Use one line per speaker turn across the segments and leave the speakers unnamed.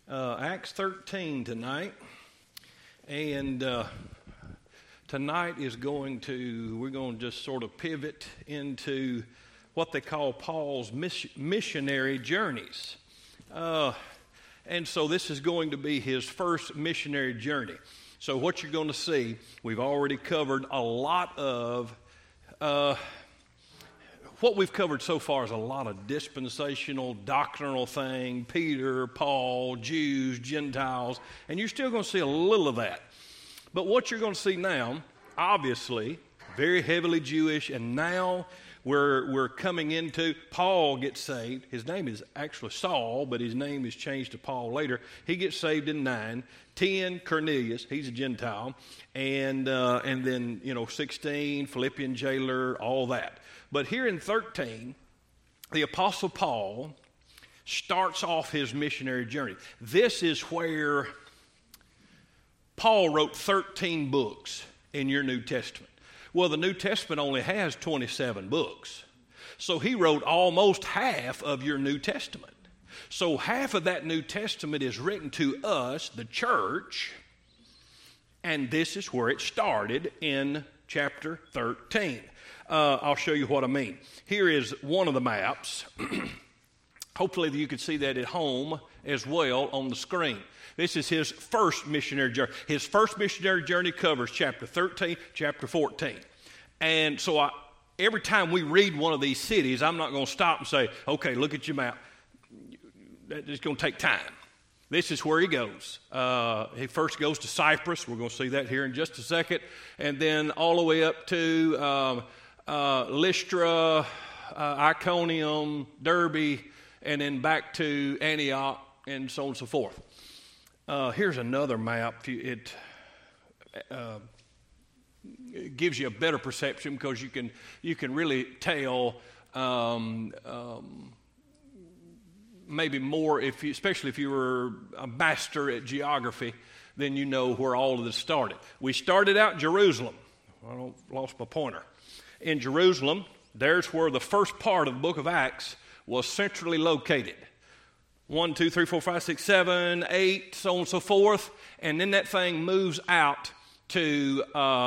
Acts 13 tonight, and tonight we're going to just sort of pivot into what they call Paul's missionary journeys. And so this is going to be his first missionary journey. So what you're going to see, we've already covered a lot of, what we've covered so far is a lot of dispensational, doctrinal thing, Peter, Paul, Jews, Gentiles, and you're still going to see a little of that. But what you're going to see now, obviously, very heavily Jewish, and now we're coming into, Paul gets saved. His name is actually Saul, but his name is changed to Paul later. He gets saved in 9. 10, Cornelius, he's a Gentile. And then, 16, Philippian jailer, all that. But here in 13, the Apostle Paul starts off his missionary journey. This is where Paul wrote 13 books in your New Testament. Well, the New Testament only has 27 books. So he wrote almost half of your New Testament. So half of that New Testament is written to us, the church, and this is where it started in chapter 13. I'll show you what I mean. Here is one of the maps. Hopefully you can see that at home as well on the screen. This is his first missionary journey. His first missionary journey covers chapter 13, chapter 14. And so every time we read one of these cities, I'm not going to stop and say, okay, look at your map. It's going to take time. This is where he goes. He first goes to Cyprus. We're going to see that here in just a second. And then all the way up to Lystra, Iconium, Derbe, and then back to Antioch, and so on and so forth. Here's another map. It gives you a better perception because you can really tell maybe more especially if you were a master at geography, then you know where all of this started. We started out in Jerusalem. I lost my pointer. In Jerusalem, there's where the first part of the book of Acts was centrally located. 1, 2, 3, 4, 5, 6, 7, 8, so on and so forth. And then that thing moves out to,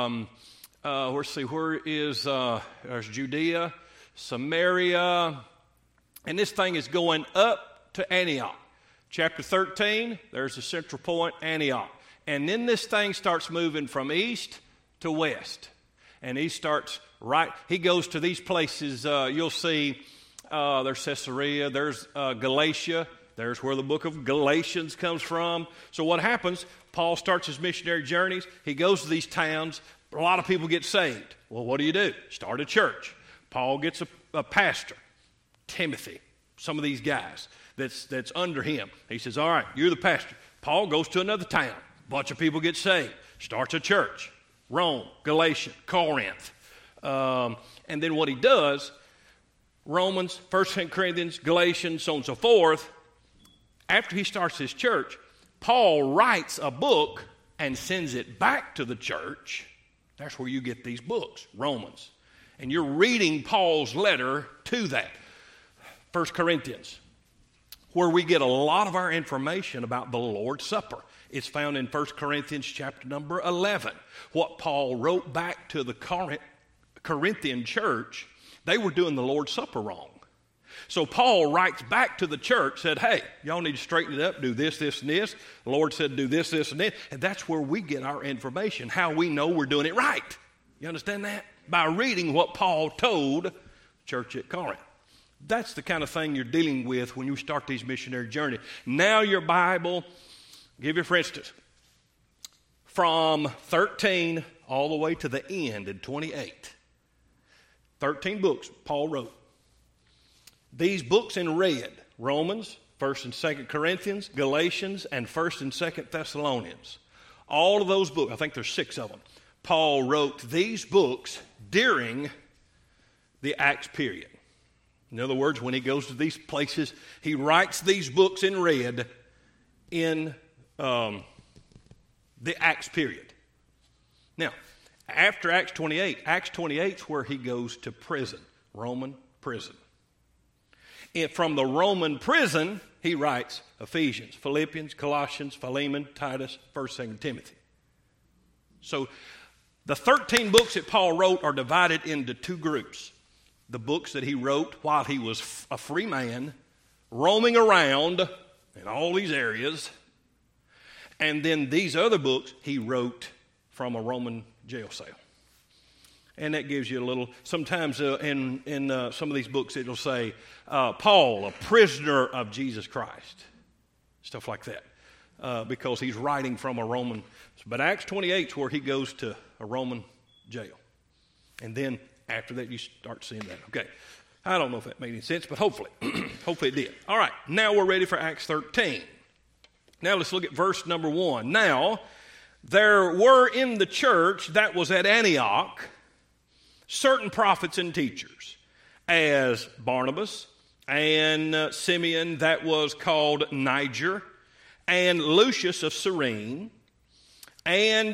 there's Judea, Samaria, and this thing is going up to Antioch. Chapter 13, there's the central point, Antioch. And then this thing starts moving from east to west. And he goes to these places, you'll see there's Caesarea, there's Galatia. There's where the book of Galatians comes from. So what happens, Paul starts his missionary journeys. He goes to these towns. A lot of people get saved. Well, what do? Start a church. Paul gets a pastor, Timothy, some of these guys that's under him. He says, all right, you're the pastor. Paul goes to another town. A bunch of people get saved. Starts a church. Rome, Galatia, Corinth. And then what he does, Romans, 1 Corinthians, Galatians, so on and so forth. After he starts his church, Paul writes a book and sends it back to the church. That's where you get these books, Romans. And you're reading Paul's letter to that. 1 Corinthians, where we get a lot of our information about the Lord's Supper. It's found in 1 Corinthians chapter number 11. What Paul wrote back to the Corinthian church, they were doing the Lord's Supper wrong. So Paul writes back to the church, said, hey, y'all need to straighten it up, do this, this, and this. The Lord said do this, this, and this. And that's where we get our information, how we know we're doing it right. You understand that? By reading what Paul told the church at Corinth. That's the kind of thing you're dealing with when you start these missionary journeys. Now your Bible, give you for instance, from 13 all the way to the end in 28. 13 books Paul wrote. These books in red, Romans, 1st and 2nd Corinthians, Galatians, and 1st and 2nd Thessalonians. All of those books, I think there's 6 of them. Paul wrote these books during the Acts period. In other words, when he goes to these places, he writes these books in red in the Acts period. Now, after Acts 28 is where he goes to prison, Roman prison. From the Roman prison, he writes Ephesians, Philippians, Colossians, Philemon, Titus, 1st, 2nd Timothy. So the 13 books that Paul wrote are divided into two groups. The books that he wrote while he was a free man, roaming around in all these areas. And then these other books he wrote from a Roman jail cell. And that gives you a little, sometimes in some of these books it'll say, Paul, a prisoner of Jesus Christ. Stuff like that. Because he's writing from a Roman. But Acts 28 is where he goes to a Roman jail. And then after that you start seeing that. Okay. I don't know if that made any sense, but hopefully. Hopefully it did. All right. Now we're ready for Acts 13. Now let's look at verse number 1. Now, there were in the church that was at Antioch certain prophets and teachers, as Barnabas and Simeon that was called Niger, and Lucius of Cyrene, and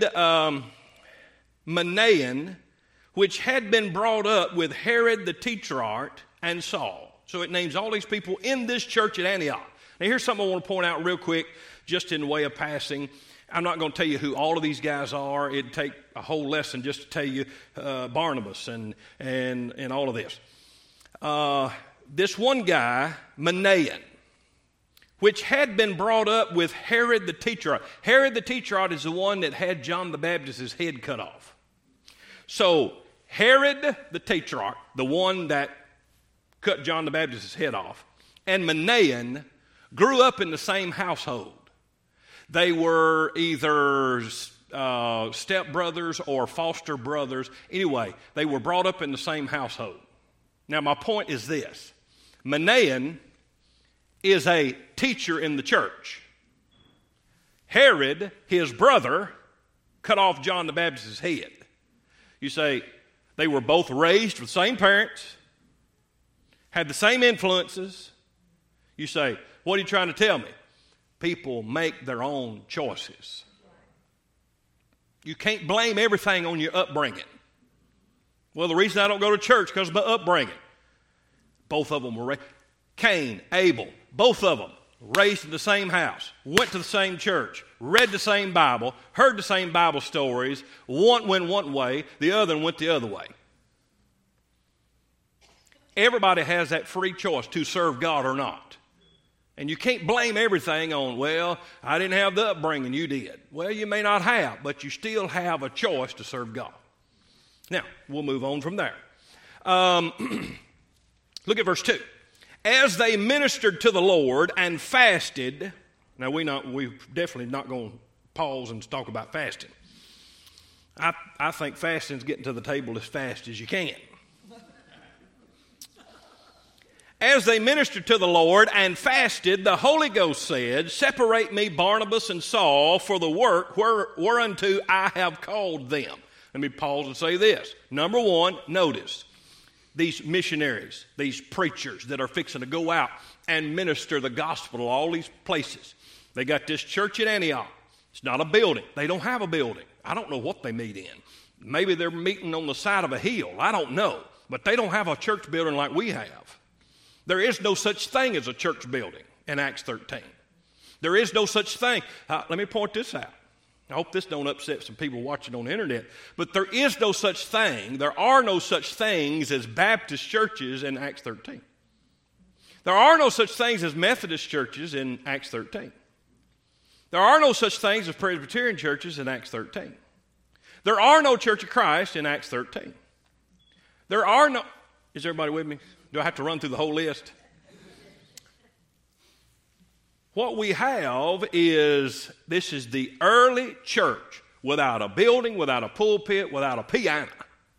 Manaen, which had been brought up with Herod the Tetrarch and Saul. So it names all these people in this church at Antioch. Now here's something I want to point out real quick, just in the way of passing. I'm not going to tell you who all of these guys are. It'd take a whole lesson just to tell you Barnabas and all of this. This one guy, Manaen, which had been brought up with Herod the Tetrarch. Herod the Tetrarch is the one that had John the Baptist's head cut off. So Herod the Tetrarch, the one that cut John the Baptist's head off, and Manaen grew up in the same household. They were either stepbrothers or foster brothers. Anyway, they were brought up in the same household. Now, my point is this. Manaen is a teacher in the church. Herod, his brother, cut off John the Baptist's head. You say, they were both raised with the same parents, had the same influences. You say, what are you trying to tell me? People make their own choices. You can't blame everything on your upbringing. Well, the reason I don't go to church is because of my upbringing. Both of them were raised. Cain, Abel, both of them raised in the same house, went to the same church, read the same Bible, heard the same Bible stories. One went one way, the other went the other way. Everybody has that free choice to serve God or not. And you can't blame everything on, well, I didn't have the upbringing, you did. Well, you may not have, but you still have a choice to serve God. Now, we'll move on from there. Look at verse 2. As they ministered to the Lord and fasted, now we're definitely not going to pause and talk about fasting. I think fasting is getting to the table as fast as you can. As they ministered to the Lord and fasted, the Holy Ghost said, separate me, Barnabas and Saul, for the work whereunto I have called them. Let me pause and say this. Number one, notice these missionaries, these preachers that are fixing to go out and minister the gospel to all these places. They got this church at Antioch. It's not a building. They don't have a building. I don't know what they meet in. Maybe they're meeting on the side of a hill. I don't know. But they don't have a church building like we have. There is no such thing as a church building in Acts 13. There is no such thing. Let me point this out. I hope this don't upset some people watching on the internet. But there is no such thing. There are no such things as Baptist churches in Acts 13. There are no such things as Methodist churches in Acts 13. There are no such things as Presbyterian churches in Acts 13. There are no Church of Christ in Acts 13. There are no... Is everybody with me? Do I have to run through the whole list? What we have is, this is the early church without a building, without a pulpit, without a piano.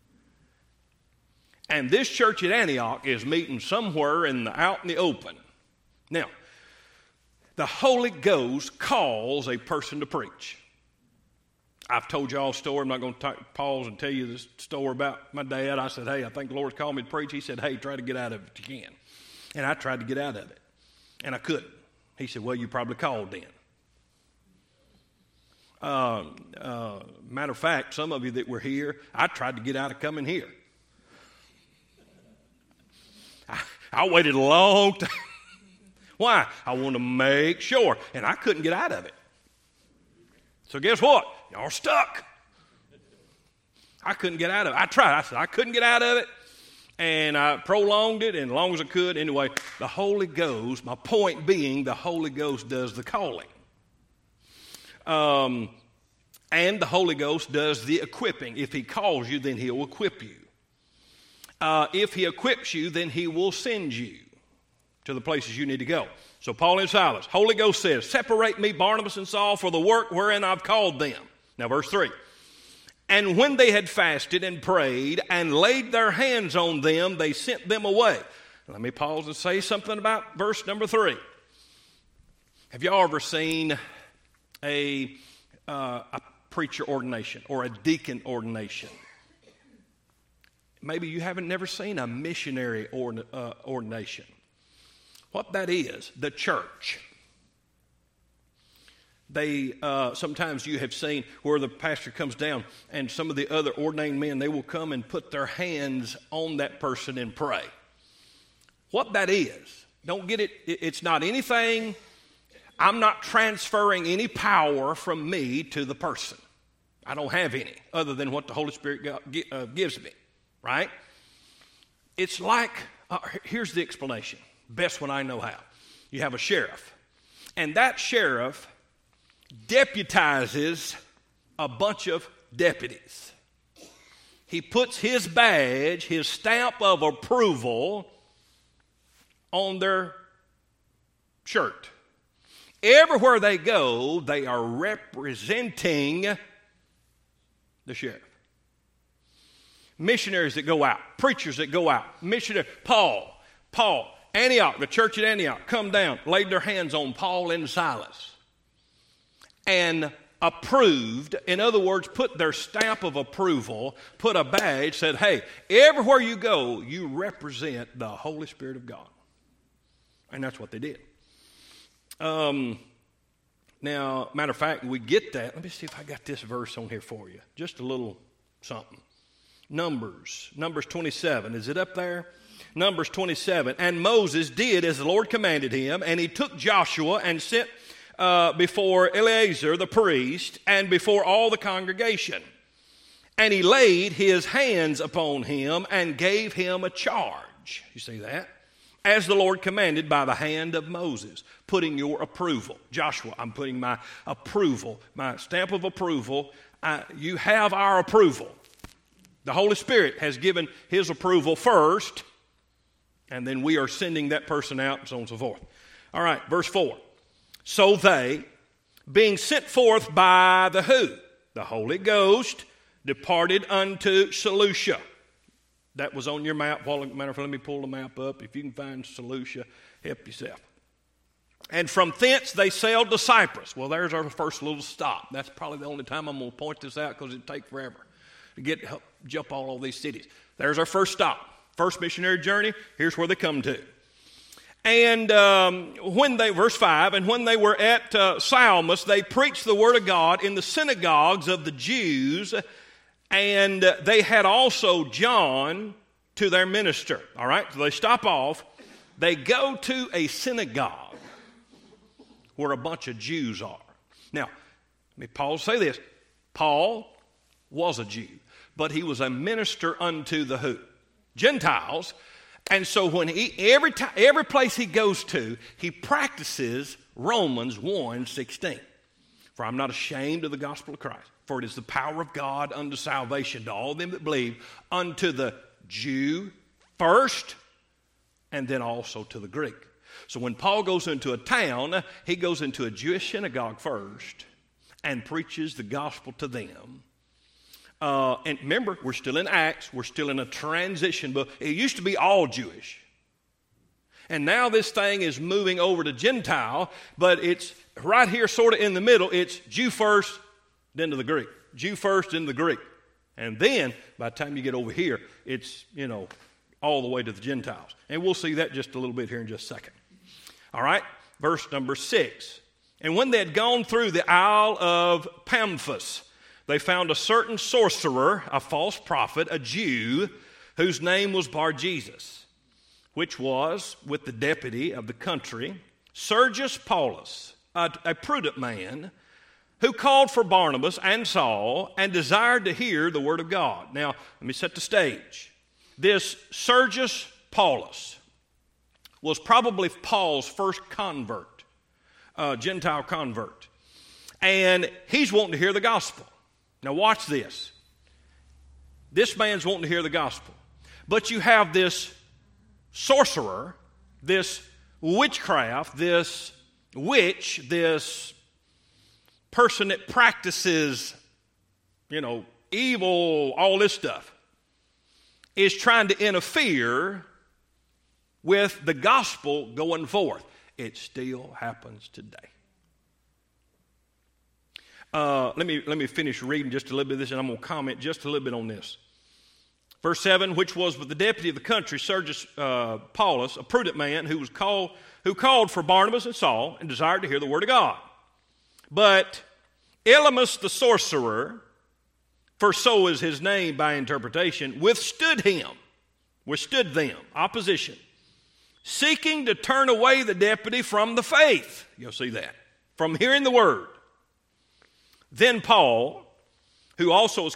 And this church at Antioch is meeting somewhere out in the open. Now, the Holy Ghost calls a person to preach. I've told you all a story. I'm not going to pause and tell you this story about my dad. I said, hey, I think the Lord's called me to preach. He said, hey, try to get out of it if you can. And I tried to get out of it, and I couldn't. He said, well, you probably called then. Matter of fact, some of you that were here, I tried to get out of coming here. I waited a long time. Why? I want to make sure. And I couldn't get out of it. So guess what? Y'all are stuck. I couldn't get out of it. I tried. I said I couldn't get out of it. And I prolonged it, and as long as I could. Anyway, the Holy Ghost, my point being, the Holy Ghost does the calling. And the Holy Ghost does the equipping. If He calls you, then He'll equip you. If He equips you, then He will send you to the places you need to go. So Paul and Silas, Holy Ghost says, separate me, Barnabas and Saul, for the work wherein I've called them. Now verse 3. And when they had fasted and prayed and laid their hands on them, they sent them away. Let me pause and say something about verse number 3. Have y'all ever seen a preacher ordination or a deacon ordination? Maybe you haven't never seen a missionary ordination. What that is, the church. They sometimes you have seen where the pastor comes down and some of the other ordained men, they will come and put their hands on that person and pray. What that is, don't get it, it's not anything, I'm not transferring any power from me to the person. I don't have any other than what the Holy Spirit gives me, right? It's like, here's the explanation, best one I know how. You have a sheriff, and that sheriff deputizes a bunch of deputies. He puts his badge, his stamp of approval on their shirt. Everywhere they go, they are representing the sheriff. Missionaries that go out, preachers that go out, Paul, Antioch, the church at Antioch, come down, laid their hands on Paul and Silas. And approved, in other words, put their stamp of approval, put a badge, said, hey, everywhere you go, you represent the Holy Spirit of God. And that's what they did. Now, matter of fact, we get that. Let me see if I got this verse on here for you. Just a little something. Numbers 27. Is it up there? Numbers 27. And Moses did as the Lord commanded him, and he took Joshua and sent before Eleazar the priest and before all the congregation. And he laid his hands upon him and gave him a charge. You see that? As the Lord commanded by the hand of Moses, putting your approval. Joshua, I'm putting my approval, my stamp of approval. You have our approval. The Holy Spirit has given His approval first, and then we are sending that person out and so on and so forth. All right, verse 4. So they, being sent forth by the who? The Holy Ghost, departed unto Seleucia. That was on your map. Matter of fact, let me pull the map up. If you can find Seleucia, help yourself. And from thence they sailed to Cyprus. Well, there's our first little stop. That's probably the only time I'm going to point this out because it'd take forever to jump all of these cities. There's our first stop. First missionary journey, here's where they come to. And verse 5, and when they were at Salamis, they preached the word of God in the synagogues of the Jews, and they had also John to their minister. All right, so they stop off. They go to a synagogue where a bunch of Jews are. Now, let me Paul say this. Paul was a Jew, but he was a minister unto the who? Gentiles. And so when every place he goes to, he practices Romans 1:16. For I'm not ashamed of the gospel of Christ, for it is the power of God unto salvation to all them that believe, unto the Jew first, and then also to the Greek. So when Paul goes into a town, he goes into a Jewish synagogue first and preaches the gospel to them. And remember, we're still in Acts. We're still in a transition book. It used to be all Jewish. And now this thing is moving over to Gentile, but it's right here sort of in the middle. It's Jew first, then to the Greek. Jew first, then to the Greek. And then, by the time you get over here, it's, all the way to the Gentiles. And we'll see that just a little bit here in just a second. All right, verse number 6. And when they had gone through the Isle of Pamphus, they found a certain sorcerer, a false prophet, a Jew, whose name was Bar-Jesus, which was with the deputy of the country, Sergius Paulus, a prudent man, who called for Barnabas and Saul and desired to hear the word of God. Now, let me set the stage. This Sergius Paulus was probably Paul's first convert, Gentile convert. And he's wanting to hear the gospel. Now watch this. This man's wanting to hear the gospel. But you have this sorcerer, this witchcraft, this witch, this person that practices, evil, all this stuff, is trying to interfere with the gospel going forth. It still happens today. Let me finish reading just a little bit of this, and I'm going to comment just a little bit on this. Verse 7, which was with the deputy of the country, Sergius Paulus, a prudent man who called for Barnabas and Saul and desired to hear the word of God. But Elymas the sorcerer, for so is his name by interpretation, withstood them, opposition, seeking to turn away the deputy from the faith. You'll see that, from hearing the word. Then Saul, who is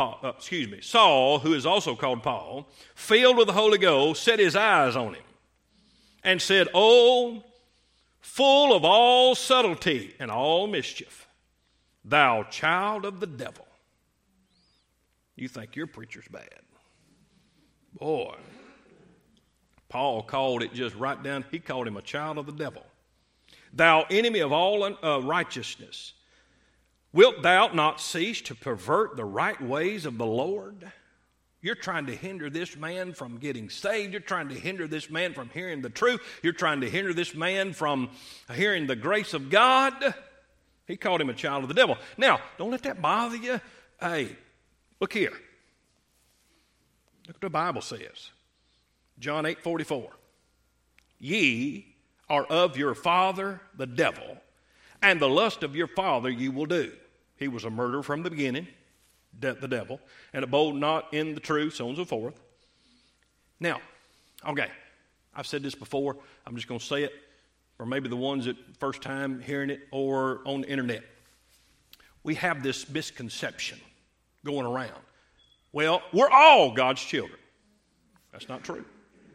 also called Paul, filled with the Holy Ghost, set his eyes on him and said, O, full of all subtlety and all mischief, thou child of the devil. You think your preacher's bad. Boy, Paul called it just right down. He called him a child of the devil. Thou enemy of all righteousness, wilt thou not cease to pervert the right ways of the Lord? You're trying to hinder this man from getting saved. You're trying to hinder this man from hearing the truth. You're trying to hinder this man from hearing the grace of God. He called him a child of the devil. Now, don't let that bother you. Hey, look here. Look what the Bible says. John 8:44. Ye are of your father the devil, and the lust of your father you will do. He was a murderer from the beginning, the devil, and abode not in the truth, so on and so forth. Now, okay, I've said this before. I'm just going to say it for maybe the ones that first time hearing it or on the internet. We have this misconception going around. Well, we're all God's children. That's not true.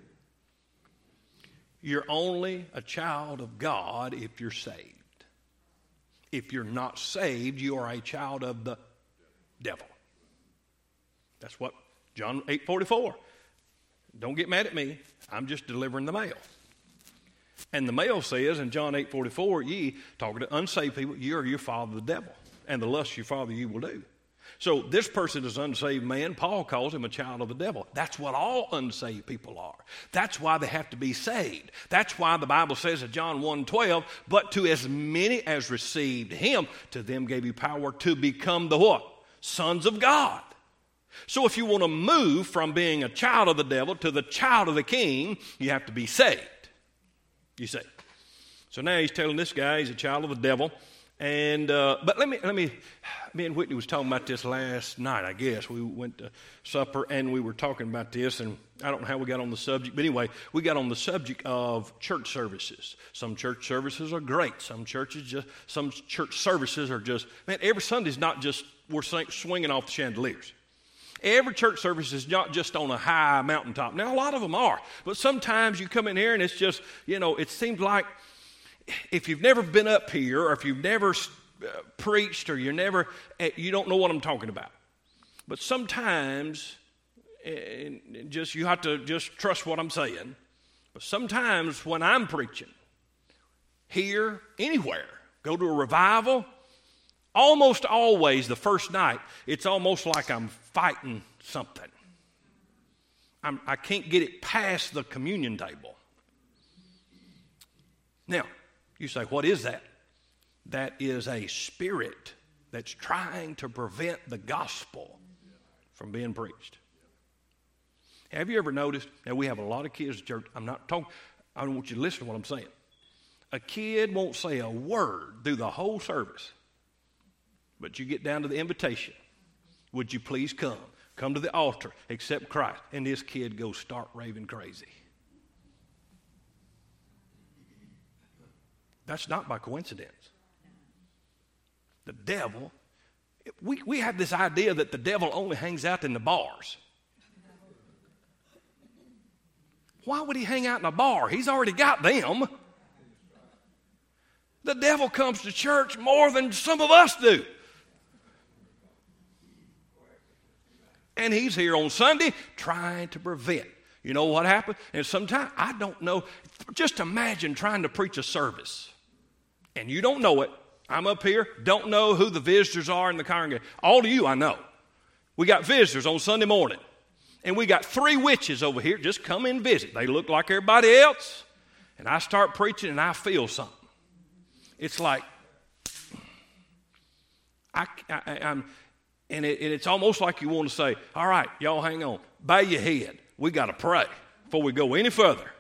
You're only a child of God if you're saved. If you're not saved, you are a child of the devil. That's what John 8:44. Don't get mad at me. I'm just delivering the mail. And the mail says in John 8:44, ye, talking to unsaved people, you are your father the devil, and the lust of your father you will do. So this person is an unsaved man. Paul calls him a child of the devil. That's what all unsaved people are. That's why they have to be saved. That's why the Bible says in John 1:12, but to as many as received him, to them gave he power to become the what? Sons of God. So if you want to move from being a child of the devil to the child of the king, you have to be saved. You see. So now he's telling this guy he's a child of the devil. And but let me. Me and Whitney was talking about this last night. I guess we went to supper and we were talking about this, and I don't know how we got on the subject, but anyway, we got on the subject of church services. Some church services are great. Some church services are just, man. Every Sunday's not just we're swinging off the chandeliers. Every church service is not just on a high mountaintop. Now a lot of them are, but sometimes you come in here and it's just it seems like, if you've never been up here or if you've never preached or you don't know what I'm talking about. But sometimes, you have to just trust what I'm saying. But sometimes when I'm preaching, here, anywhere, go to a revival, almost always the first night, it's almost like I'm fighting something. I can't get it past the communion table. Now, you say, what is that? That is a spirit that's trying to prevent the gospel from being preached. Have you ever noticed? Now, we have a lot of kids at church. I don't want you to listen to what I'm saying. A kid won't say a word through the whole service. But you get down to the invitation. Would you please come? Come to the altar, accept Christ. And this kid goes start raving crazy. That's not by coincidence. The devil, we have this idea that the devil only hangs out in the bars. Why would he hang out in a bar? He's already got them. The devil comes to church more than some of us do. And he's here on Sunday trying to prevent. You know what happened? And sometimes, I don't know. Just imagine trying to preach a service. And you don't know it. I'm up here, don't know who the visitors are in the congregation. All of you I know. We got visitors on Sunday morning. And we got 3 witches over here just come and visit. They look like everybody else. And I start preaching and I feel something. It's like, it's almost like you want to say, all right, y'all hang on. Bow your head. We got to pray before we go any further.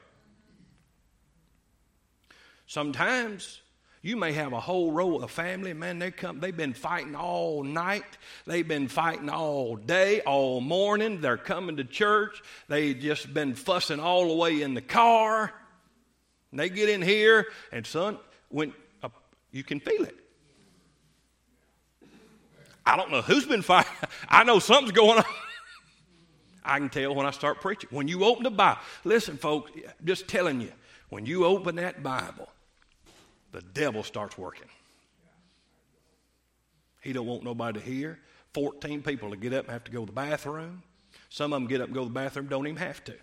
Sometimes you may have a whole row of family, man, they've been fighting all night. They've been fighting all day, all morning. They're coming to church. They've just been fussing all the way in the car. And they get in here, and son, you can feel it. I don't know who's been fighting. I know something's going on. I can tell when I start preaching. When you open the Bible, listen, folks, just telling you, when you open that Bible, the devil starts working. He don't want nobody to hear. 14 people to get up and have to go to the bathroom. Some of them get up and go to the bathroom, don't even have to.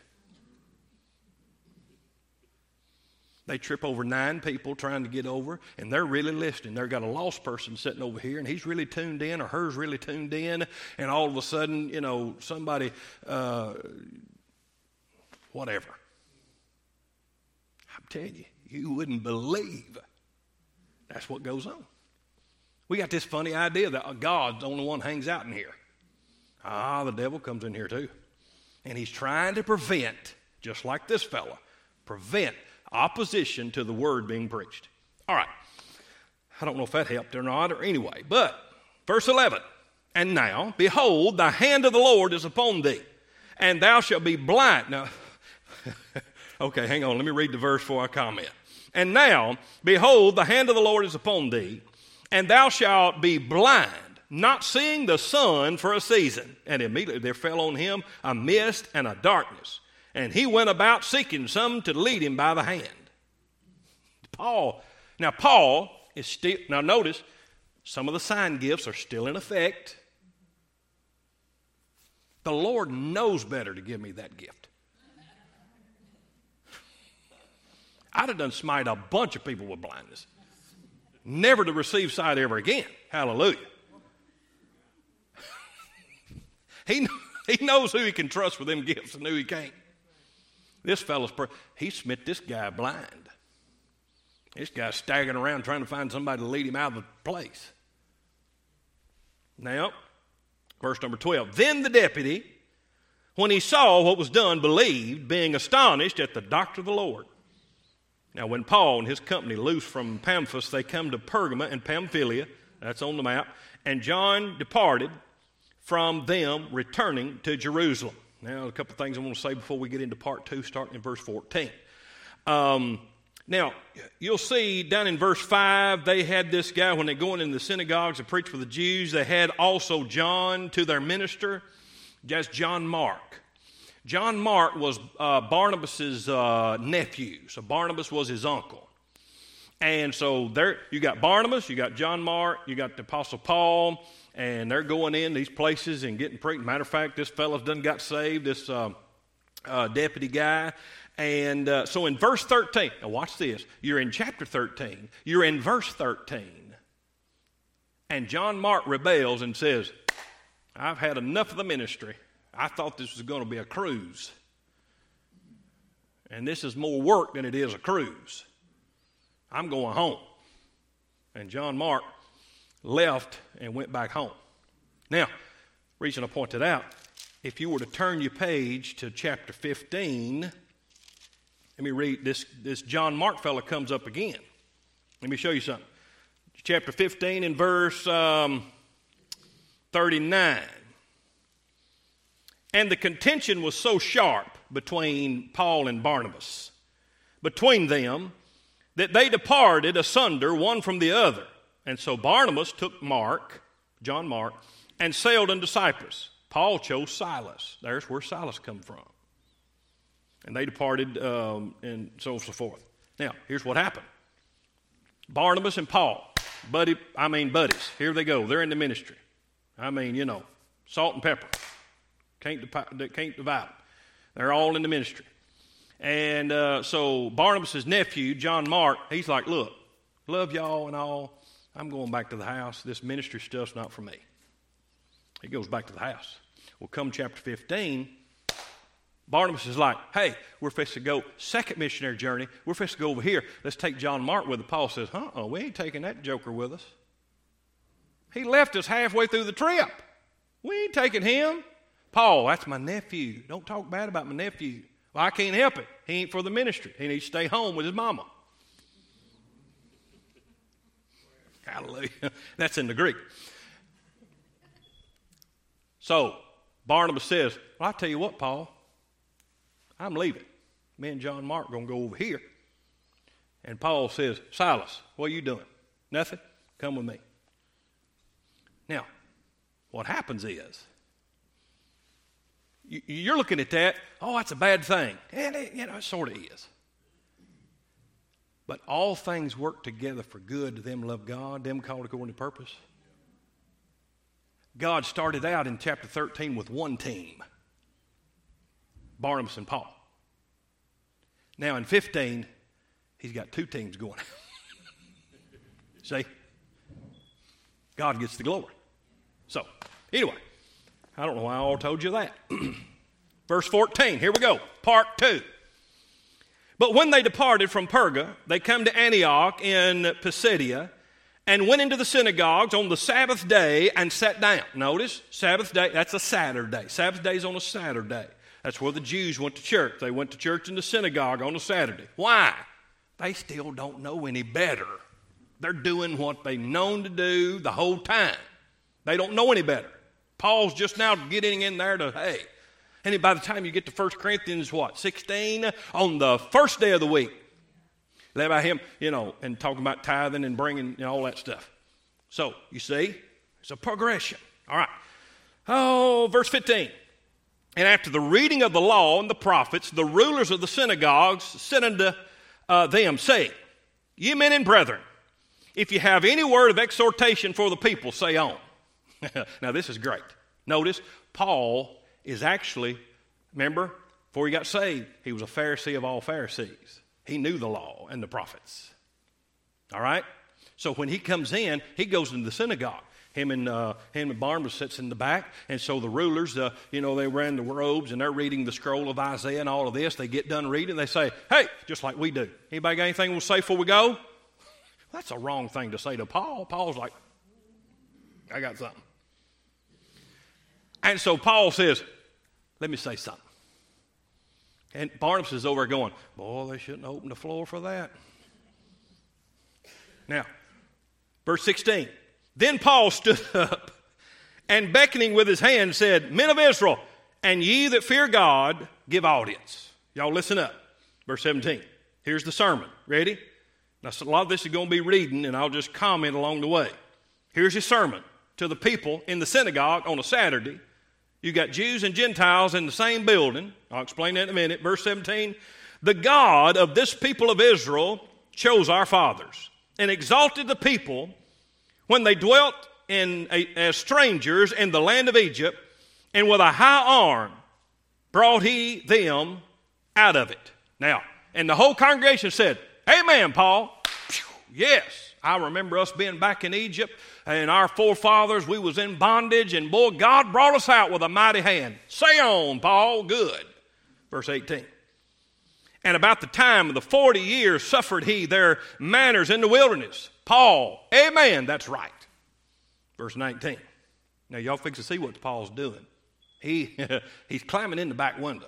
They trip over 9 people trying to get over, and they're really listening. They've got a lost person sitting over here, and he's really tuned in, or her's really tuned in, and all of a sudden, somebody, whatever. I'm telling you, you wouldn't believe that's what goes on. We got this funny idea that God's the only one who hangs out in here. The devil comes in here too. And he's trying to prevent, just like this fella, prevent opposition to the word being preached. All right. I don't know if that helped or not, or anyway. But, verse 11, and now, behold, the hand of the Lord is upon thee, and thou shalt be blind. Now, okay, hang on. Let me read the verse before I comment. And now, behold, the hand of the Lord is upon thee, and thou shalt be blind, not seeing the sun for a season. And immediately there fell on him a mist and a darkness. And he went about seeking some to lead him by the hand. Paul is still, now notice, some of the sign gifts are still in effect. The Lord knows better to give me that gift. I'd have done smite a bunch of people with blindness. Never to receive sight ever again. Hallelujah. He knows who he can trust with them gifts and who he can't. This fellow's, he smit this guy blind. This guy's staggering around trying to find somebody to lead him out of the place. Now, verse number 12. Then the deputy, when he saw what was done, believed, being astonished at the doctrine of the Lord. Now, when Paul and his company loosed from Paphos, they come to Pergama and Pamphylia. That's on the map. And John departed from them, returning to Jerusalem. Now, a couple of things I want to say before we get into part 2, starting in verse 14. Now, you'll see down in verse 5, they had this guy, when they're going in the synagogues to preach for the Jews, they had also John to their minister. That's John Mark. John Mark was Barnabas' nephew, so Barnabas was his uncle. And so there you got Barnabas, you got John Mark, you got the Apostle Paul, and they're going in these places and getting preached. Matter of fact, this fellow's done got saved, this deputy guy. And so in verse 13, now watch this. You're in chapter 13. You're in verse 13. And John Mark rebels and says, I've had enough of the ministry. I thought this was going to be a cruise. And this is more work than it is a cruise. I'm going home. And John Mark left and went back home. Now, reason I point that out, if you were to turn your page to chapter 15, let me read this John Mark fella comes up again. Let me show you something. Chapter 15 and verse 39. And the contention was so sharp between Paul and Barnabas, between them, that they departed asunder one from the other. And so Barnabas took Mark, John Mark, and sailed unto Cyprus. Paul chose Silas. There's where Silas come from. And they departed and so on and so forth. Now, here's what happened. Barnabas and Paul, buddies. Here they go. They're in the ministry. Salt and pepper. Can't divide them. They're all in the ministry. And so Barnabas' nephew, John Mark, he's like, look, love y'all and all. I'm going back to the house. This ministry stuff's not for me. He goes back to the house. Well, come chapter 15, Barnabas is like, hey, we're fixing to go, second missionary journey, we're fixing to go over here. Let's take John Mark with us. Paul says, we ain't taking that joker with us. He left us halfway through the trip. We ain't taking him. Paul, that's my nephew. Don't talk bad about my nephew. Well, I can't help it. He ain't for the ministry. He needs to stay home with his mama. Hallelujah. That's in the Greek. So, Barnabas says, well, I tell you what, Paul, I'm leaving. Me and John Mark are going to go over here. And Paul says, Silas, what are you doing? Nothing? Come with me. Now, what happens is, you're looking at that, that's a bad thing. And it sort of is. But all things work together for good to them who love God, them called according to purpose. God started out in chapter 13 with one team, Barnabas and Paul. Now in 15, he's got two teams going. See? God gets the glory. So, anyway, I don't know why I all told you that. Verse 14, here we go, part 2. But when they departed from Perga, they come to Antioch in Pisidia, and went into the synagogues on the Sabbath day and sat down. Notice, Sabbath day, that's a Saturday. Sabbath day is on a Saturday. That's where the Jews went to church. They went to church in the synagogue on a Saturday. Why? They still don't know any better. They're doing what they've known to do the whole time. They don't know any better. Paul's just now getting in there to, and by the time you get to 1 Corinthians, 16, on the first day of the week, led by him, and talking about tithing and bringing all that stuff. So, you see, it's a progression. All right. Verse 15. And after the reading of the law and the prophets, the rulers of the synagogues said unto them, saying, Ye men and brethren, if you have any word of exhortation for the people, say on. Now, this is great. Notice, Paul is actually, remember, before he got saved, he was a Pharisee of all Pharisees. He knew the law and the prophets. All right? So when he comes in, he goes into the synagogue. Him and Barnabas sits in the back, and so the rulers, they wearing the robes, and they're reading the scroll of Isaiah and all of this. They get done reading, they say, hey, just like we do. Anybody got anything we'll say before we go? That's a wrong thing to say to Paul. Paul's like, I got something. And so Paul says, let me say something. And Barnabas is over going, boy, they shouldn't open the floor for that. Now, verse 16. Then Paul stood up and beckoning with his hand said, Men of Israel, and ye that fear God, give audience. Y'all listen up. Verse 17. Here's the sermon. Ready? Now, a lot of this is going to be reading, and I'll just comment along the way. Here's his sermon to the people in the synagogue on a Saturday. You got Jews and Gentiles in the same building. I'll explain that in a minute. Verse 17. The God of this people of Israel chose our fathers and exalted the people when they dwelt as strangers in the land of Egypt, and with a high arm brought he them out of it. Now, and the whole congregation said, Amen, Paul. Yes, I remember us being back in Egypt, and our forefathers, we was in bondage, and boy, God brought us out with a mighty hand. Say on, Paul, good. Verse 18. And about the time of the 40 years suffered he their manners in the wilderness. Paul, amen, that's right. Verse 19. Now, y'all fix to see what Paul's doing. He's climbing in the back window.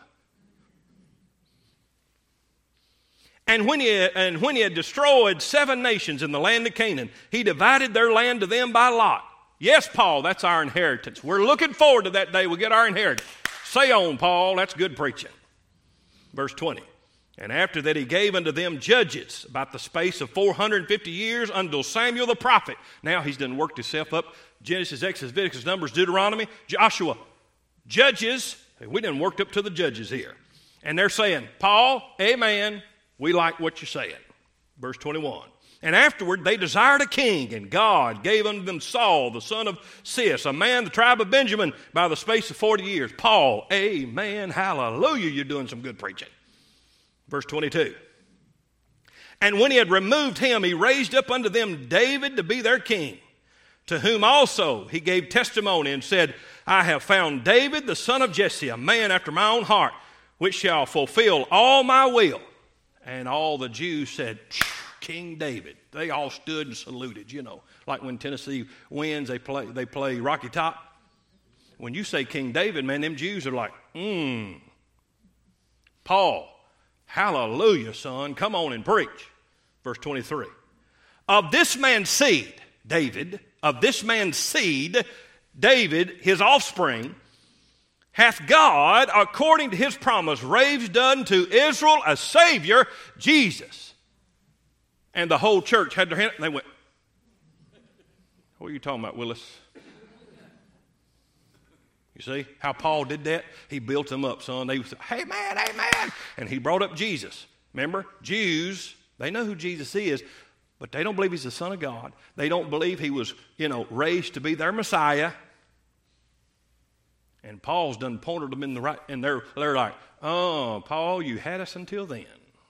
And when he had destroyed 7 nations in the land of Canaan, he divided their land to them by lot. Yes, Paul, that's our inheritance. We're looking forward to that day we get our inheritance. Say on, Paul, that's good preaching. Verse 20. And after that he gave unto them judges about the space of 450 years until Samuel the prophet. Now he's done worked himself up. Genesis, Exodus, Leviticus, Numbers, Deuteronomy, Joshua. Judges, we done worked up to the judges here. And they're saying, Paul, amen, we like what you're saying. Verse 21. And afterward they desired a king, and God gave unto them Saul, the son of Cis, a man of the tribe of Benjamin, by the space of 40 years. Paul, amen, hallelujah, you're doing some good preaching. Verse 22. And when he had removed him, he raised up unto them David to be their king, to whom also he gave testimony and said, I have found David, the son of Jesse, a man after my own heart, which shall fulfill all my will. And all the Jews said, King David. They all stood and saluted, you know, like when Tennessee wins, they play Rocky Top. When you say King David, man, them Jews are like, Paul, hallelujah, son, come on and preach. Verse 23. Of this man's seed, David, of this man's seed, David, his offspring, hath God, according to his promise, raised unto Israel a Savior, Jesus. And the whole church had their hand, and they went, what are you talking about, Willis? You see how Paul did that? He built them up, son. They said, hey, man, amen. And he brought up Jesus. Remember, Jews, they know who Jesus is, but they don't believe he's the Son of God. They don't believe he was, raised to be their Messiah. And Paul's done pointed them in the right, and they're like, oh, Paul, you had us until then.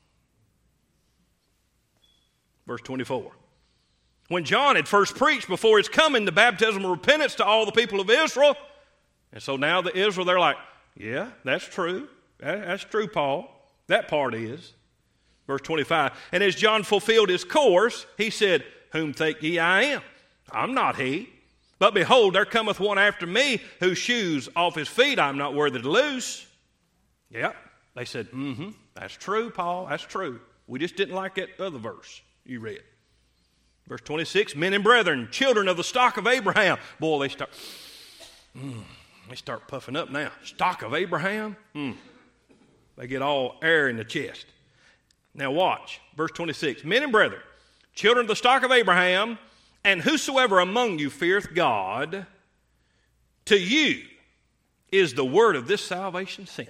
Verse 24. When John had first preached before his coming the baptism of repentance to all the people of Israel, and so now the Israel, they're like, yeah, that's true. That's true, Paul. That part is. Verse 25. And as John fulfilled his course, he said, whom think ye I am? I'm not he. But behold, there cometh one after me, whose shoes off his feet I'm not worthy to loose. Yep. They said, that's true, Paul. That's true. We just didn't like that other verse you read. Verse 26, men and brethren, children of the stock of Abraham. Boy, they start puffing up now. Stock of Abraham? They get all air in the chest. Now watch, verse 26. Men and brethren, children of the stock of Abraham, and whosoever among you feareth God, to you is the word of this salvation sent.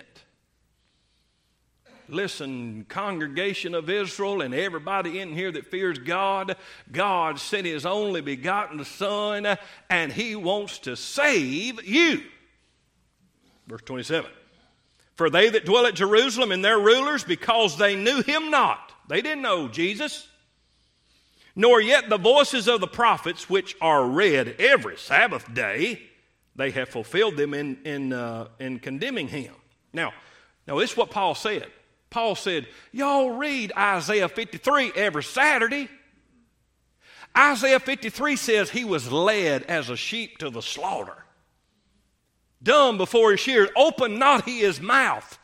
Listen, congregation of Israel and everybody in here that fears God, God sent his only begotten Son, and he wants to save you. Verse 27. For they that dwell at Jerusalem and their rulers, because they knew him not. They didn't know Jesus. Nor yet the voices of the prophets, which are read every Sabbath day, they have fulfilled them in condemning him. Now this is what Paul said. Paul said, y'all read Isaiah 53 every Saturday. Isaiah 53 says he was led as a sheep to the slaughter. Dumb before his shears, open not he his mouth.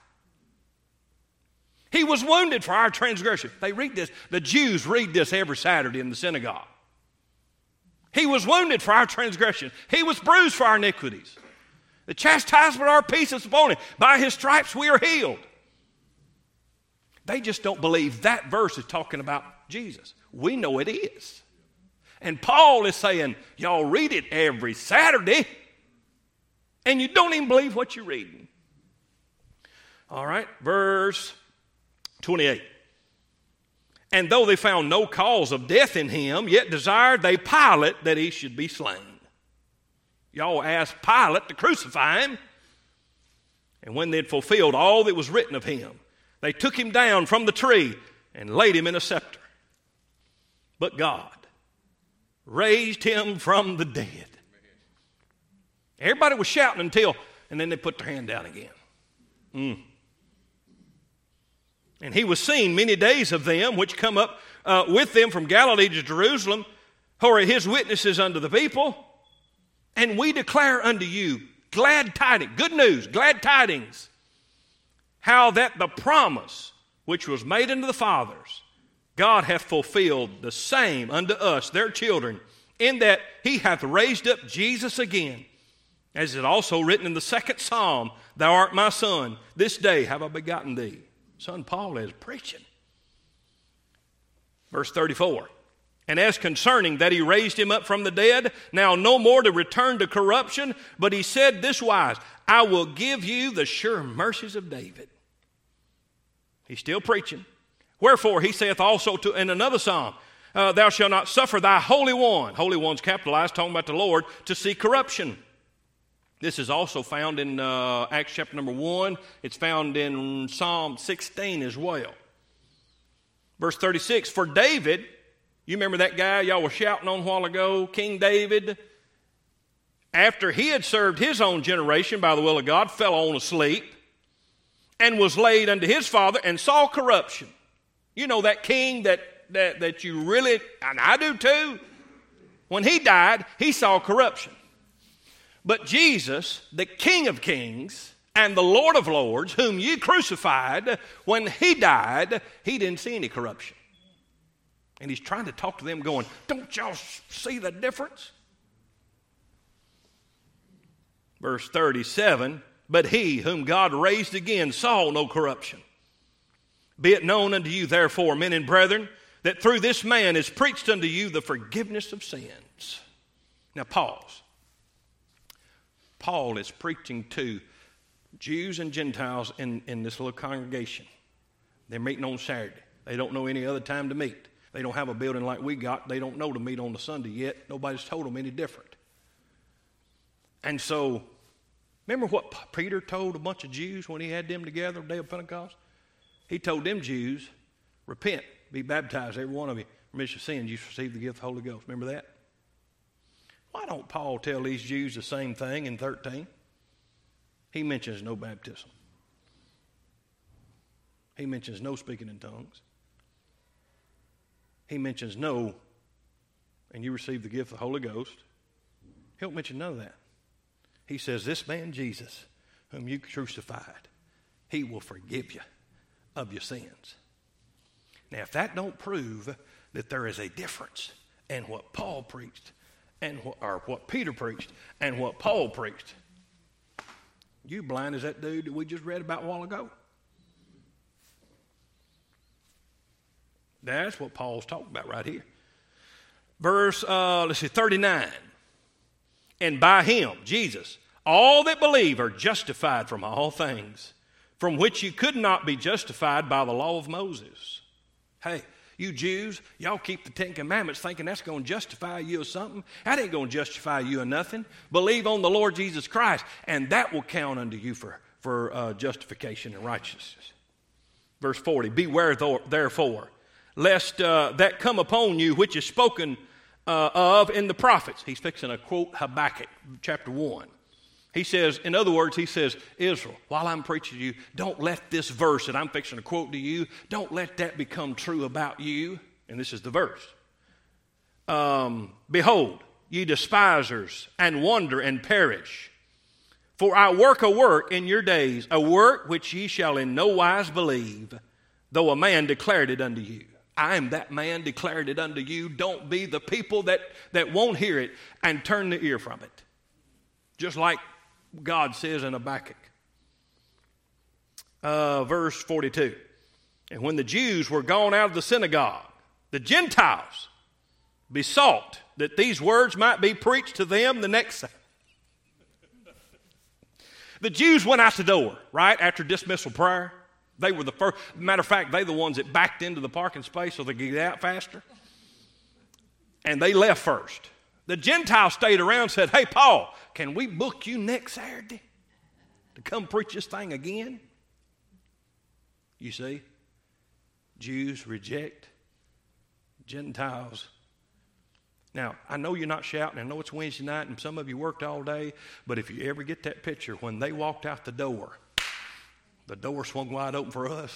He was wounded for our transgression. They read this. The Jews read this every Saturday in the synagogue. He was wounded for our transgression. He was bruised for our iniquities. The chastisement of our peace is upon him. By his stripes we are healed. They just don't believe that verse is talking about Jesus. We know it is. And Paul is saying, y'all read it every Saturday, and you don't even believe what you're reading. All right, verse 28. And though they found no cause of death in him, yet desired they Pilate that he should be slain. Y'all asked Pilate to crucify him. And when they had fulfilled all that was written of him, they took him down from the tree and laid him in a scepter. But God raised him from the dead. Everybody was shouting and then they put their hand down again. And he was seen many days of them, which come up with them from Galilee to Jerusalem, who are his witnesses unto the people. And we declare unto you glad tidings, good news, glad tidings, how that the promise which was made unto the fathers, God hath fulfilled the same unto us, their children, in that he hath raised up Jesus again, as it also written in the second psalm, thou art my son, this day have I begotten thee. Son Paul is preaching. Verse 34. And as concerning that he raised him up from the dead, now no more to return to corruption, but he said this wise, I will give you the sure mercies of David. He's still preaching. Wherefore he saith also in another psalm, thou shalt not suffer thy Holy One, Holy One's capitalized, talking about the Lord, to see corruption. This is also found in Acts chapter number 1. It's found in Psalm 16 as well. Verse 36, for David, you remember that guy y'all were shouting on a while ago, King David? After he had served his own generation by the will of God, fell on asleep, and was laid unto his father, and saw corruption. You know that king that you really, and I do too, when he died, he saw corruption. But Jesus, the King of Kings and the Lord of Lords, whom you crucified, when he died, he didn't see any corruption. And he's trying to talk to them going, don't y'all see the difference? Verse 37, but he whom God raised again saw no corruption. Be it known unto you, therefore, men and brethren, that through this man is preached unto you the forgiveness of sins. Now pause. Paul is preaching to Jews and Gentiles in this little congregation. They're meeting on Saturday. They don't know any other time to meet. They don't have a building like we got. They don't know to meet on the Sunday yet. Nobody's told them any different. And so, remember what Peter told a bunch of Jews when he had them together on the day of Pentecost? He told them Jews, repent, be baptized, every one of you, remission of sins, you receive the gift of the Holy Ghost. Remember that? Why don't Paul tell these Jews the same thing in 13? He mentions no baptism. He mentions no speaking in tongues. He mentions no, and you receive the gift of the Holy Ghost. He don't mention none of that. He says, this man Jesus, whom you crucified, he will forgive you of your sins. Now, if that don't prove that there is a difference in what Paul preached and what Peter preached and what Paul preached, you blind as that dude that we just read about a while ago. That's what Paul's talking about right here. Verse, 39. And by him, Jesus, all that believe are justified from all things, from which you could not be justified by the law of Moses. Hey, you Jews, y'all keep the Ten Commandments thinking that's going to justify you or something. That ain't going to justify you or nothing. Believe on the Lord Jesus Christ, and that will count unto you for justification and righteousness. Verse 40, beware therefore, lest that come upon you which is spoken of in the prophets. He's fixing to quote Habakkuk chapter 1. He says, in other words, he says, Israel, while I'm preaching to you, don't let this verse that I'm fixing to quote to you, don't let that become true about you. And this is the verse. Behold, ye despisers, and wonder and perish. For I work a work in your days, a work which ye shall in no wise believe, though a man declared it unto you. I am that man, declared it unto you. Don't be the people that won't hear it and turn the ear from it. Just like God says in Habakkuk. Verse 42. And when the Jews were gone out of the synagogue, the Gentiles besought that these words might be preached to them the next day. The Jews went out the door, right, after dismissal prayer. They were the first. Matter of fact, they the ones that backed into the parking space so they could get out faster. And they left first. The Gentiles stayed around and said, hey, Paul, can we book you next Saturday to come preach this thing again? You see, Jews reject Gentiles. Now, I know you're not shouting. I know it's Wednesday night and some of you worked all day. But if you ever get that picture, when they walked out the door swung wide open for us.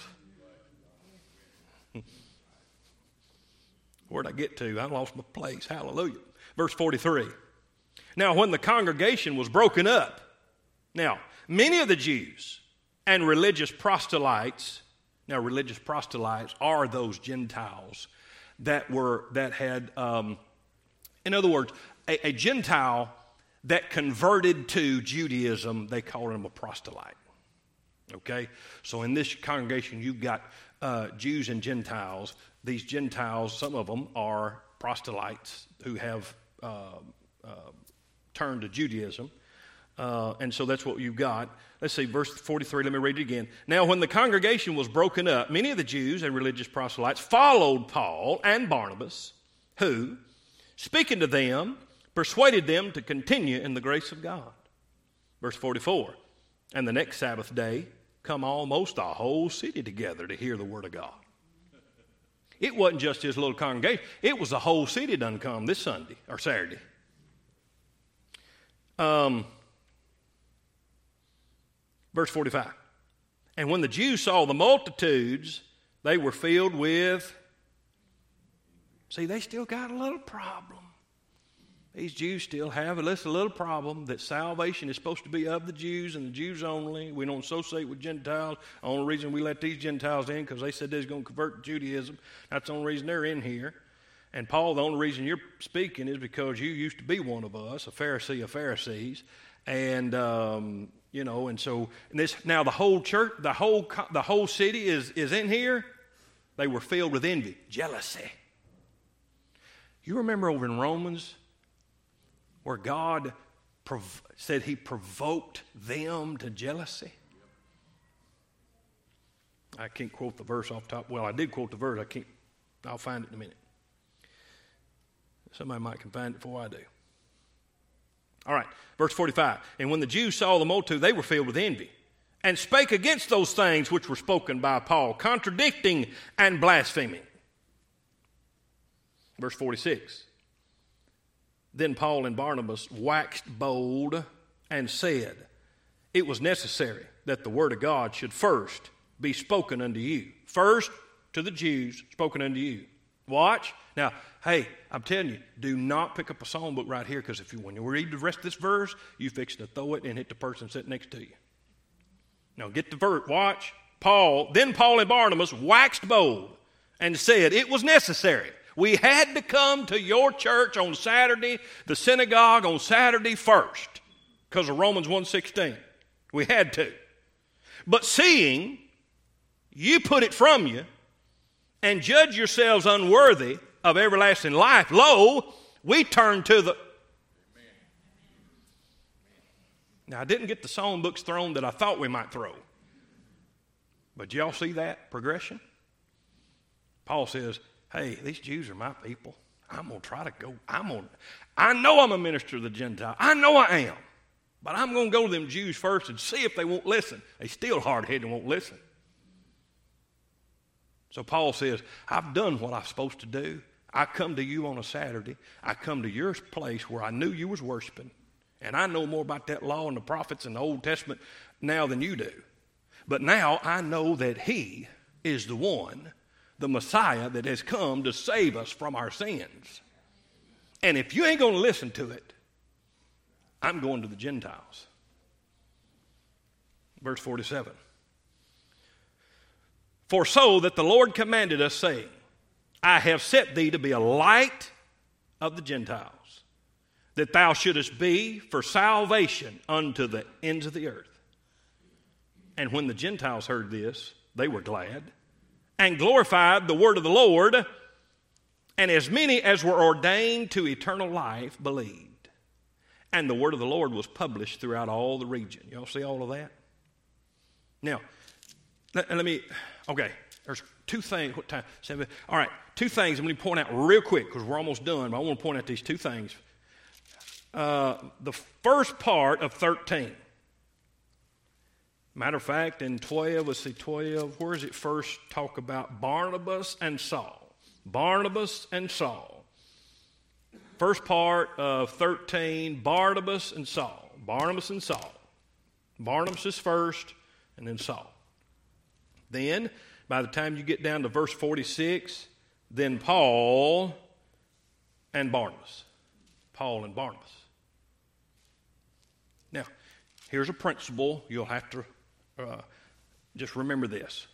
Where'd I get to? I lost my place. Hallelujah. Verse 43. Now, when the congregation was broken up, now, many of the Jews and religious proselytes, now religious proselytes are those Gentiles that had, in other words, a Gentile that converted to Judaism, they called him a proselyte. Okay? So in this congregation, you've got Jews and Gentiles. These Gentiles, some of them are proselytes who have turned to Judaism. And so that's what you've got. Let's see, verse 43, let me read it again. Now, when the congregation was broken up, many of the Jews and religious proselytes followed Paul and Barnabas, who, speaking to them, persuaded them to continue in the grace of God. Verse 44, and the next Sabbath day, come almost the whole city together to hear the word of God. It wasn't just his little congregation. It was the whole city done come this Sunday or Saturday. Verse 45. And when the Jews saw the multitudes, they were filled with... See, they still got a little problem. These Jews still have a little problem that salvation is supposed to be of the Jews and the Jews only. We don't associate with Gentiles. The only reason we let these Gentiles in because they said they was going to convert to Judaism. That's the only reason they're in here. And Paul, the only reason you're speaking is because you used to be one of us, a Pharisee of Pharisees. And, and so this now the whole church, the whole city is in here. They were filled with envy, jealousy. You remember over in Romans where God said he provoked them to jealousy? I can't quote the verse off the top. Well, I did quote the verse. I'll find it in a minute. Somebody might can find it before I do. All right, verse 45. And when the Jews saw the multitude, they were filled with envy, and spake against those things which were spoken by Paul, contradicting and blaspheming. Verse 46. Then Paul and Barnabas waxed bold and said, it was necessary that the word of God should first be spoken unto you. First to the Jews, spoken unto you. Watch. Now, hey, I'm telling you, do not pick up a songbook right here, because when you read the rest of this verse, you fix to throw it and hit the person sitting next to you. Now, get the verse. Watch. Then Paul and Barnabas waxed bold and said, it was necessary. We had to come to your church on Saturday, the synagogue on Saturday first, because of Romans 1:16. We had to. But seeing you put it from you and judge yourselves unworthy of everlasting life, lo, we turn to the... Now, I didn't get the songbooks thrown that I thought we might throw. But y'all see that progression? Paul says, hey, these Jews are my people. I'm going to try to go. I know I'm a minister of the Gentile. I know I am. But I'm going to go to them Jews first and see if they won't listen. They still hard-headed and won't listen. So Paul says, I've done what I'm supposed to do. I come to you on a Saturday. I come to your place where I knew you was worshiping. And I know more about that law and the prophets and the Old Testament now than you do. But now I know that he is the one, the Messiah that has come to save us from our sins. And if you ain't going to listen to it, I'm going to the Gentiles. Verse 47. For so that the Lord commanded us, saying, I have set thee to be a light of the Gentiles, that thou shouldest be for salvation unto the ends of the earth. And when the Gentiles heard this, they were glad, and glorified the word of the Lord, and as many as were ordained to eternal life believed. And the word of the Lord was published throughout all the region. Y'all see all of that? Now, okay, there's two things. What time? 7. All right, two things I'm going to point out real quick because we're almost done, but I want to point out these two things. The first part of 13. Matter of fact, in 12, let's see, 12, where does it first talk about Barnabas and Saul? Barnabas and Saul. First part of 13, Barnabas and Saul. Barnabas and Saul. Barnabas is first, and then Saul. Then, by the time you get down to verse 46, then Paul and Barnabas. Paul and Barnabas. Now, here's a principle you'll have to just remember this.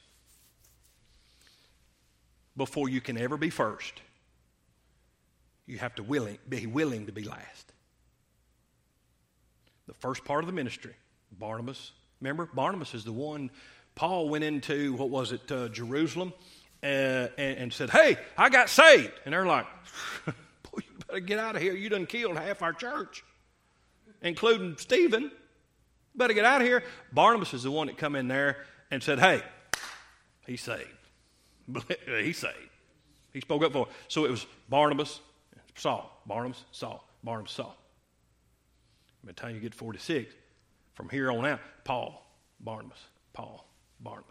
Before you can ever be first, you have to be willing to be last. The first part of the ministry, Barnabas Remember, Barnabas is the one Paul went into, Jerusalem, and said, hey, I got saved. And they're like, boy, you better get out of here. You done killed half our church, including Stephen. Better get out of here. Barnabas is the one that come in there and said, hey, he's saved. He's saved. He spoke up for him. So it was Barnabas, Saul, Barnabas, Saul, Barnabas, Saul. By the time you get to 46, from here on out, Paul, Barnabas, Paul, Barnabas.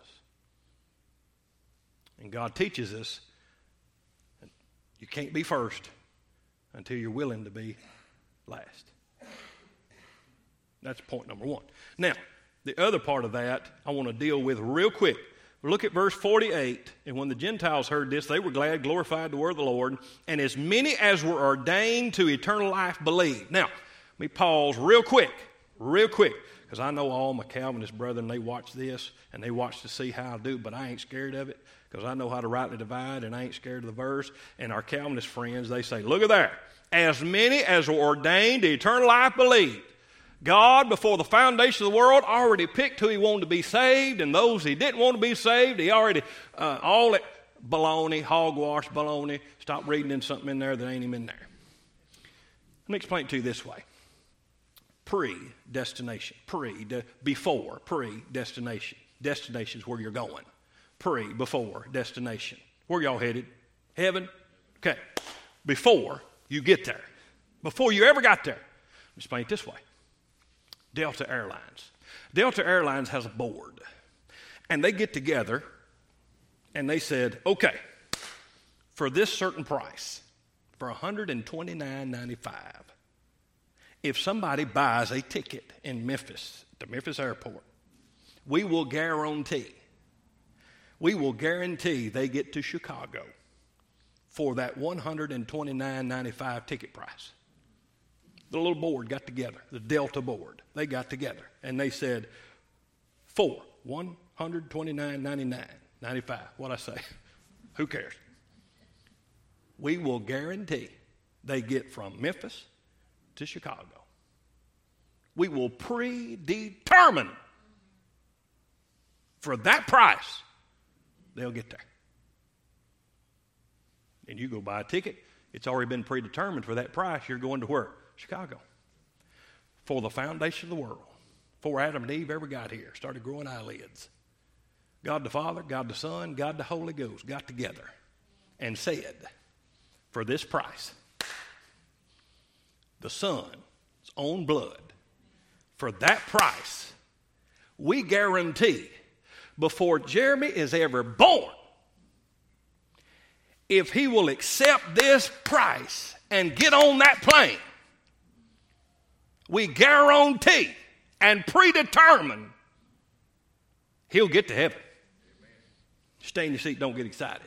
And God teaches us that you can't be first until you're willing to be last. That's point number one. Now, the other part of that I want to deal with real quick. Look at verse 48. And when the Gentiles heard this, they were glad, glorified the word of the Lord, and as many as were ordained to eternal life believed. Now, let me pause real quick, because I know all my Calvinist brethren, they watch this, and they watch to see how I do, but I ain't scared of it, because I know how to rightly divide, and I ain't scared of the verse. And our Calvinist friends, they say, look at that. As many as were ordained to eternal life believed. God, before the foundation of the world, already picked who he wanted to be saved, and those he didn't want to be saved, he already, all that baloney, hogwash baloney, stop reading in something in there that ain't even in there. Let me explain it to you this way. Predestination. Before, predestination. Destination is where you're going. Before, destination. Where y'all headed? Heaven? Okay. Before you get there. Before you ever got there. Let me explain it this way. Delta Airlines. Delta Airlines has a board. And they get together and they said, okay, for this certain price, for $129.95, if somebody buys a ticket in Memphis, the Memphis airport, we will guarantee they get to Chicago for that $129.95 ticket price. The little board got together, the Delta board. They got together and they said, for $129.95. What'd I say? Who cares? We will guarantee they get from Memphis to Chicago. We will predetermine for that price they'll get there. And you go buy a ticket, it's already been predetermined for that price. You're going to where? Chicago. For the foundation of the world, before Adam and Eve ever got here, started growing eyelids, God the Father, God the Son, God the Holy Ghost got together and said, for this price, the Son's own blood, for that price, we guarantee before Jeremy is ever born, if he will accept this price and get on that plane, we guarantee and predetermine he'll get to heaven. Stay in your seat, don't get excited.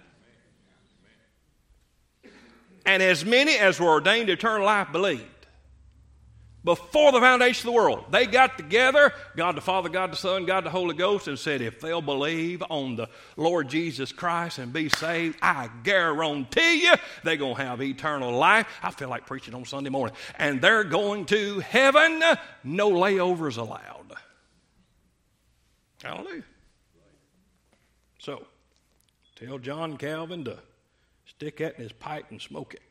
And as many as were ordained to eternal life believed. Before the foundation of the world, they got together, God the Father, God the Son, God the Holy Ghost, and said, if they'll believe on the Lord Jesus Christ and be saved, I guarantee you they're going to have eternal life. I feel like preaching on Sunday morning. And they're going to heaven, no layovers allowed. Hallelujah. So, tell John Calvin to stick that in his pipe and smoke it.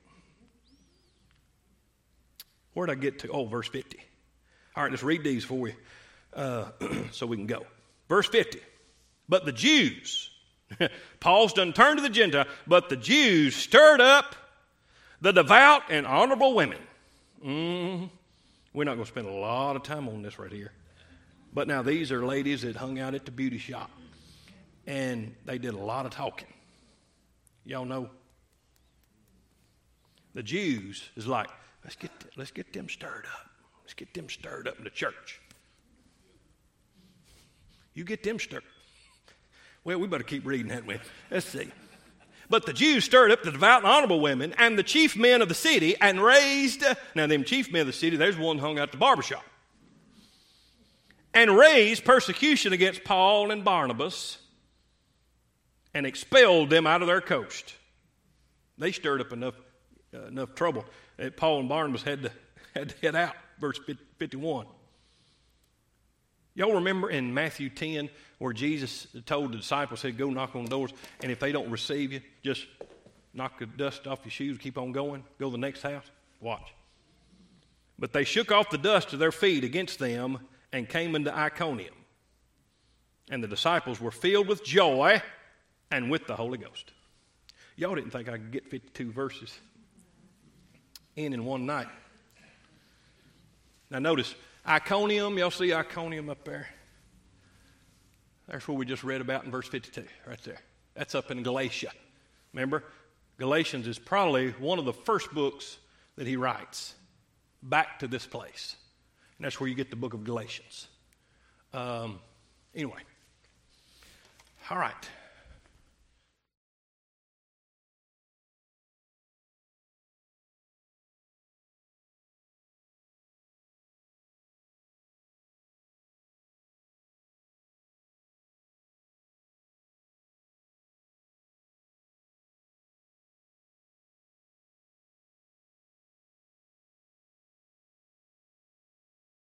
Where'd I get to? Oh, verse 50. All right, let's read these for you so we can go. Verse 50. But the Jews, Paul's done turned to the Gentile, but the Jews stirred up the devout and honorable women. We're not going to spend a lot of time on this right here. But now these are ladies that hung out at the beauty shop. And they did a lot of talking. Y'all know? The Jews is like, let's get them stirred up. Let's get them stirred up in the church. You get them stirred. Well, we better keep reading, hadn't we? Let's see. But the Jews stirred up the devout and honorable women and the chief men of the city and raised, now them chief men of the city, there's one hung out at the barbershop, and raised persecution against Paul and Barnabas and expelled them out of their coast. They stirred up enough trouble that Paul and Barnabas had to head out. Verse 51. Y'all remember in Matthew 10 where Jesus told the disciples, said, go knock on doors, and if they don't receive you, just knock the dust off your shoes, keep on going, go to the next house? Watch. But they shook off the dust of their feet against them and came into Iconium. And the disciples were filled with joy and with the Holy Ghost. Y'all didn't think I could get 52 verses in one night. Now notice, Iconium, y'all see Iconium up there? That's what we just read about in verse 52, right there. That's up in Galatia. Remember, Galatians is probably one of the first books that he writes back to this place. And that's where you get the book of Galatians. Anyway. All right.